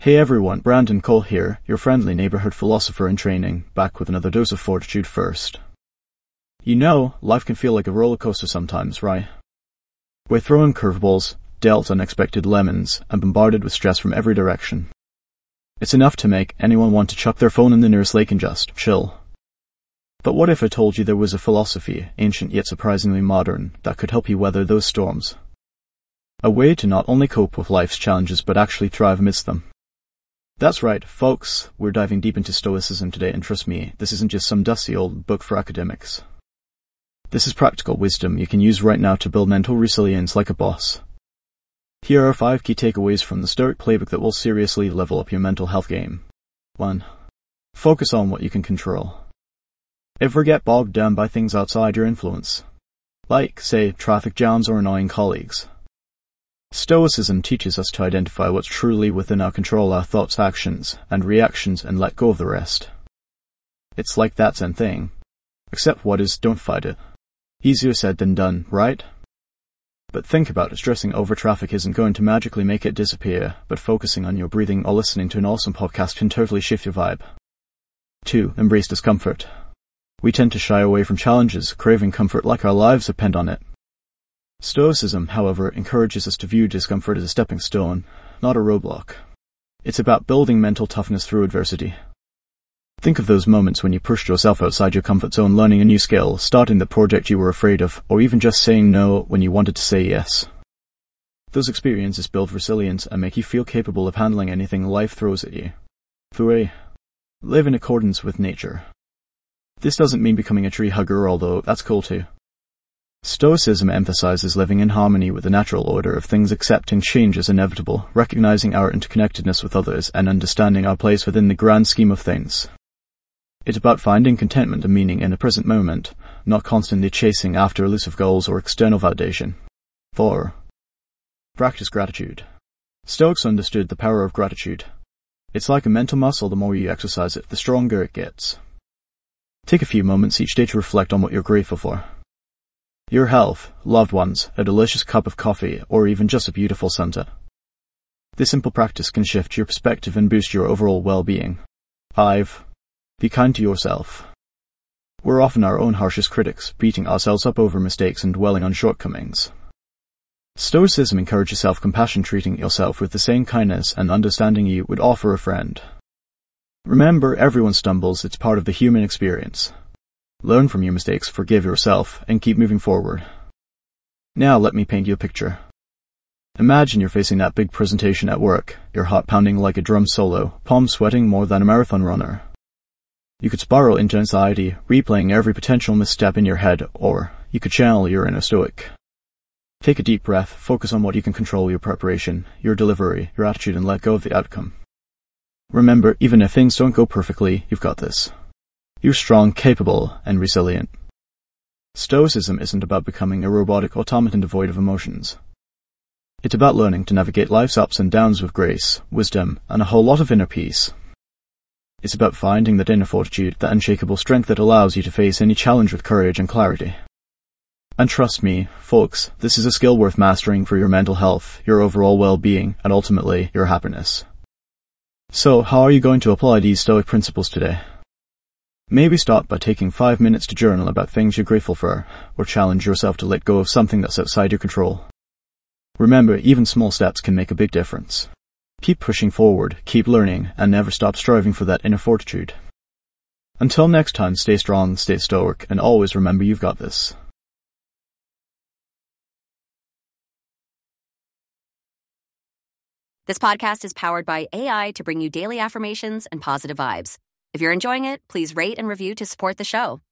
Hey everyone, Brandon Cole here, your friendly neighborhood philosopher in training, back with another dose of fortitude first. You know, life can feel like a roller coaster sometimes, right? We're thrown curveballs, dealt unexpected lemons, and bombarded with stress from every direction. It's enough to make anyone want to chuck their phone in the nearest lake and just chill. But what if I told you there was a philosophy, ancient yet surprisingly modern, that could help you weather those storms? A way to not only cope with life's challenges but actually thrive amidst them. That's right, folks, we're diving deep into Stoicism today, and trust me, this isn't just some dusty old book for academics. This is practical wisdom you can use right now to build mental resilience like a boss. Here are 5 key takeaways from the Stoic playbook that will seriously level up your mental health game. 1. Focus on what you can control. Ever get bogged down by things outside your influence? Like, say, traffic jams or annoying colleagues. Stoicism teaches us to identify what's truly within our control, our thoughts, actions, and reactions, and let go of the rest. It's like that Zen thing. Accept what is, don't fight it. Easier said than done, right? But think about it, stressing over traffic isn't going to magically make it disappear, but focusing on your breathing or listening to an awesome podcast can totally shift your vibe. 2. Embrace discomfort. We tend to shy away from challenges, craving comfort like our lives depend on it. Stoicism, however, encourages us to view discomfort as a stepping stone, not a roadblock. It's about building mental toughness through adversity. Think of those moments when you pushed yourself outside your comfort zone, learning a new skill, starting the project you were afraid of, or even just saying no when you wanted to say yes. Those experiences build resilience and make you feel capable of handling anything life throws at you. 3. Live in accordance with nature. This doesn't mean becoming a tree hugger, although that's cool too. Stoicism emphasizes living in harmony with the natural order of things, accepting change as inevitable, recognizing our interconnectedness with others, and understanding our place within the grand scheme of things. It's about finding contentment and meaning in the present moment, not constantly chasing after elusive goals or external validation. 4. Practice gratitude. Stoics understood the power of gratitude. It's like a mental muscle. The more you exercise it, the stronger it gets. Take a few moments each day to reflect on what you're grateful for. Your health, loved ones, a delicious cup of coffee, or even just a beautiful sunset. This simple practice can shift your perspective and boost your overall well-being. 5. Be kind to yourself. We're often our own harshest critics, beating ourselves up over mistakes and dwelling on shortcomings. Stoicism encourages self-compassion, treating yourself with the same kindness and understanding you would offer a friend. Remember, everyone stumbles, it's part of the human experience. Learn from your mistakes, forgive yourself, and keep moving forward. Now let me paint you a picture. Imagine you're facing that big presentation at work, your heart pounding like a drum solo, palms sweating more than a marathon runner. You could spiral into anxiety, replaying every potential misstep in your head, or you could channel your inner stoic. Take a deep breath, focus on what you can control, your preparation, your delivery, your attitude, and let go of the outcome. Remember, even if things don't go perfectly, you've got this. You're strong, capable, and resilient. Stoicism isn't about becoming a robotic automaton devoid of emotions. It's about learning to navigate life's ups and downs with grace, wisdom, and a whole lot of inner peace. It's about finding that inner fortitude, that unshakable strength that allows you to face any challenge with courage and clarity. And trust me, folks, this is a skill worth mastering for your mental health, your overall well-being, and ultimately, your happiness. So, how are you going to apply these Stoic principles today? Maybe start by taking 5 minutes to journal about things you're grateful for, or challenge yourself to let go of something that's outside your control. Remember, even small steps can make a big difference. Keep pushing forward, keep learning, and never stop striving for that inner fortitude. Until next time, stay strong, stay stoic, and always remember you've got this. This podcast is powered by AI to bring you daily affirmations and positive vibes. If you're enjoying it, please rate and review to support the show.